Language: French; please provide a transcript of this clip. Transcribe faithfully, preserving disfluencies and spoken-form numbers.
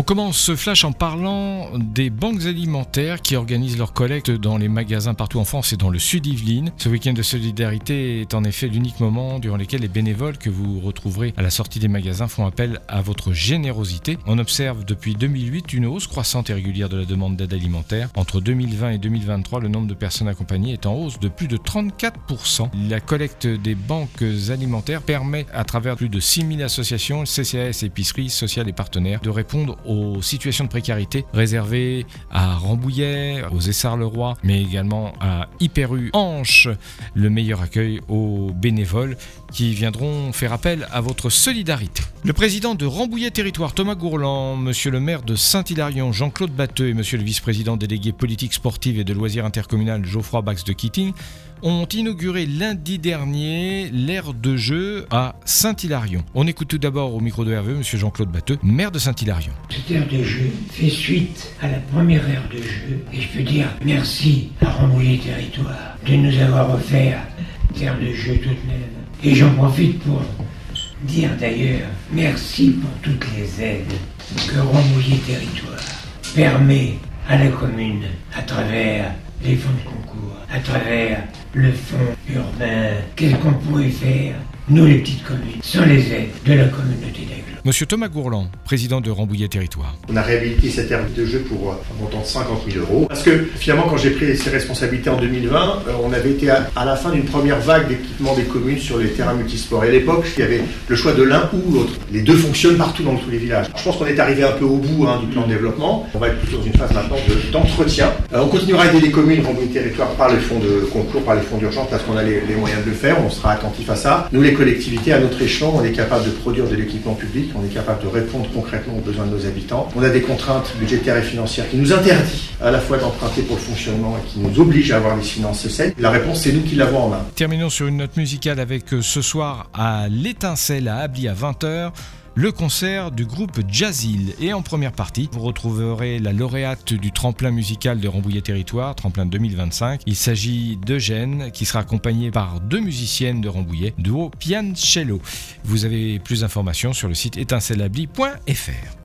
On commence ce flash en parlant des banques alimentaires qui organisent leur collecte dans les magasins partout en France et dans le sud Yvelines. Ce week-end de solidarité est en effet l'unique moment durant lequel les bénévoles que vous retrouverez à la sortie des magasins font appel à votre générosité. On observe depuis deux mille huit une hausse croissante et régulière de la demande d'aide alimentaire. Entre deux mille vingt et deux mille vingt-trois, le nombre de personnes accompagnées est en hausse de plus de trente-quatre pour cent. La collecte des banques alimentaires permet, à travers plus de six mille associations, C C A S, épiceries sociales et partenaires, de répondre aux situations de précarité réservées à Rambouillet, aux Essarts-le-Roi, mais également à Hyper-U, Anche. Le meilleur accueil aux bénévoles qui viendront faire appel à votre solidarité. Le président de Rambouillet Territoire, Thomas Gourland, monsieur le maire de Saint-Hilarion, Jean-Claude Batteux, et monsieur le vice-président délégué politique sportive et de loisirs intercommunal, Geoffroy Bax de Keating, ont inauguré lundi dernier l'aire de jeu à Saint-Hilarion. On écoute tout d'abord au micro de R V E, monsieur Jean-Claude Batteux, maire de Saint-Hilarion. Cette aire de jeu fait suite à la première aire de jeu et je peux dire merci à Rambouillet Territoire de nous avoir offert cette aire de jeu toute neuve. Et j'en profite pour dire d'ailleurs merci pour toutes les aides que Rambouillet Territoire permet à la commune à travers les fonds de concours, à travers le fonds urbain. Qu'est-ce qu'on pourrait faire, nous les petites communes, sans les aides de la communauté d'Aigle? Monsieur Thomas Gourland, président de Rambouillet Territoire. On a réhabilité cette aire de jeu pour un montant de cinquante mille euros. Parce que finalement, quand j'ai pris ces responsabilités en deux mille vingt, on avait été à, à la fin d'une première vague d'équipement des communes sur les terrains multisports. Et à l'époque, il y avait le choix de l'un ou l'autre. Les deux fonctionnent partout dans tous les villages. Je pense qu'on est arrivé un peu au bout hein, du plan de développement. On va être plutôt dans une phase maintenant de, d'entretien. Euh, on continuera à aider les communes Rambouillet Territoire par les fonds de concours, par les fonds d'urgence, parce qu'on a les, les moyens de le faire. On sera attentif à ça. Nous, les collectivités, à notre échelon, on est capable de produire de l'équipement public. On est capable de répondre concrètement aux besoins de nos habitants. On a des contraintes budgétaires et financières qui nous interdisent à la fois d'emprunter pour le fonctionnement et qui nous obligent à avoir des finances saines. La réponse, c'est nous qui l'avons en main. Terminons sur une note musicale avec ce soir à l'Étincelle à Ably à vingt heures. Le concert du groupe Jazzil. Et en première partie, vous retrouverez la lauréate du tremplin musical de Rambouillet Territoire, tremplin deux mille vingt-cinq. Il s'agit d'Eugène, qui sera accompagnée par deux musiciennes de Rambouillet, duo piano-cello. Vous avez plus d'informations sur le site étincelle ably point f r.